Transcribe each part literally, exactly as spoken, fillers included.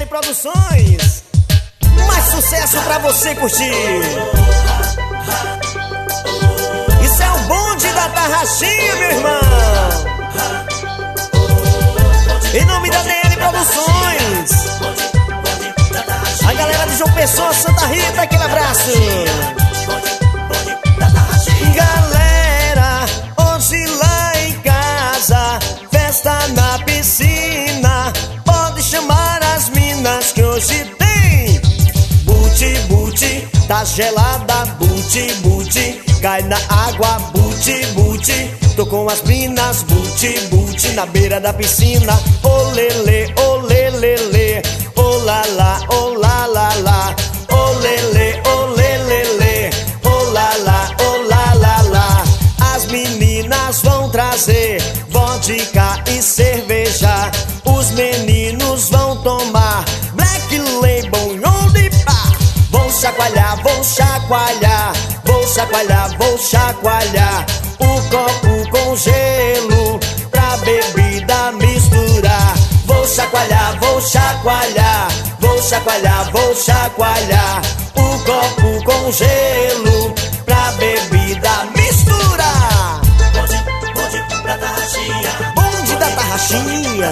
N Produções. Mais sucesso pra você curtir. Isso é o bonde da Tarraxinha, meu irmão. Em nome da D N Produções. A galera de João Pessoa, Santa Rita, aquele abraço. Galera, hoje lá em casa, festa na piscina. Pode chamar as minas que hoje tem. Buti, buti, tá gelada, buti, buti. Cai na água, buti, buti. Tô com as minas, buti, buti. Na beira da piscina, olele, olelele. Olala, olala, lá. Olele, olelele. Olala, olala, lá. As meninas vão trazer vodka e cerveja. Os meninos vão tomar Black Label, onde pá. Vou chacoalhar, vou chacoalhar. Vou chacoalhar, vou chacoalhar. O copo com gelo pra bebida misturar. Vou chacoalhar, vou chacoalhar. Vou chacoalhar, vou chacoalhar. O copo com gelo pra bebida misturar. Bonde, bonde da Tarraxinha. Bonde da Tarraxinha.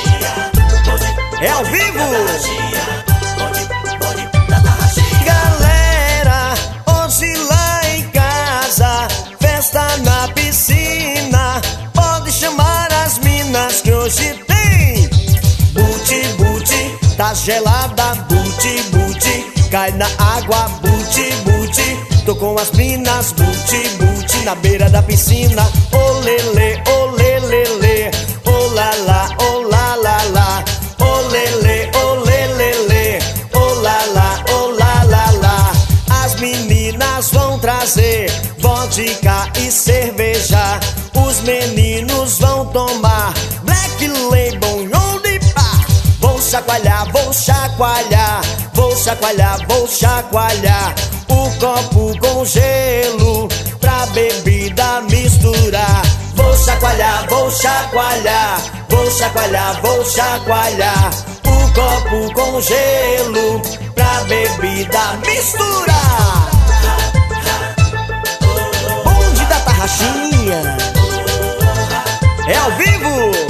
É ao vivo. Bonde, bonde da Tarraxinha. Galera, hoje lá em casa, festa na piscina. Pode chamar as minas que hoje tem. Buti, buti, tá gelada, buti, buti. Cai na água, buti, buti. Tô com as minas, buti, buti. Na beira da piscina, olele, olelele. Olala, olala, lá. Olele, olelele. Olala, olala, lá. As meninas vão trazer vodka e cerveja. Os meninos vão tomar Black Label, onde pá. Vou chacoalhar, vou chacoalhar. Vou chacoalhar, vou chacoalhar. O copo com gelo pra bebida misturar. Vou chacoalhar, vou chacoalhar. Vou chacoalhar, vou chacoalhar. O copo com gelo pra bebida misturar. Bonde da Tarraxinha. É ao vivo.